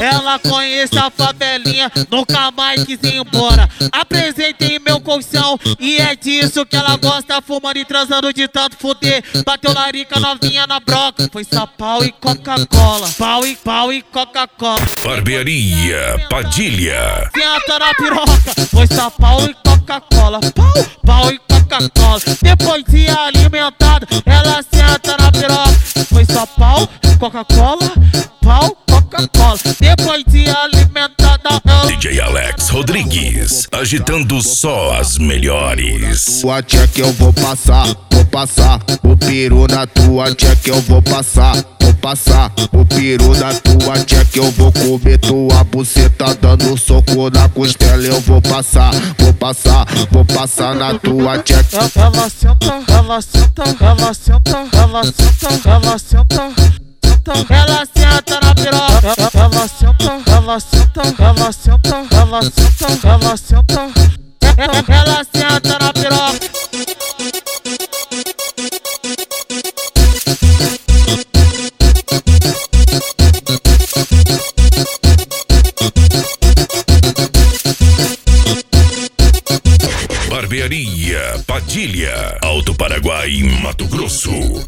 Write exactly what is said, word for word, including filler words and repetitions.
Ela conhece a favelinha, nunca mais quis ir embora. Apresentei meu colchão e é disso que ela gosta. Fumando e transando de tanto fuder. Bateu larica novinha na broca. Foi só pau e Coca-Cola. Pau e pau e Coca-Cola. Barbearia Padilha. Senta na piroca. Foi só pau e Coca-Cola. Pau, pau e Coca-Cola. Depois de alimentada, ela senta na piroca. Foi só pau, Coca-Cola, pau, Coca-Cola. Depois de alimentada, ela... D J Alex Rodrigues, agitando só as melhores. Tua tia que eu vou passar, vou passar o peru na tua tia que eu vou passar, vou passar o peru na tua tia que eu vou comer tua buceta dando soco na costela. Eu vou passar, vou passar, vou passar na tua tia. Ela senta, ela senta, ela senta, ela senta, ela senta. Ela senta na piroca. Ela senta, ela senta, ela senta, ela senta, ela senta. Ela senta na piroca. Barbearia Padilha, Alto Paraguai, Mato Grosso.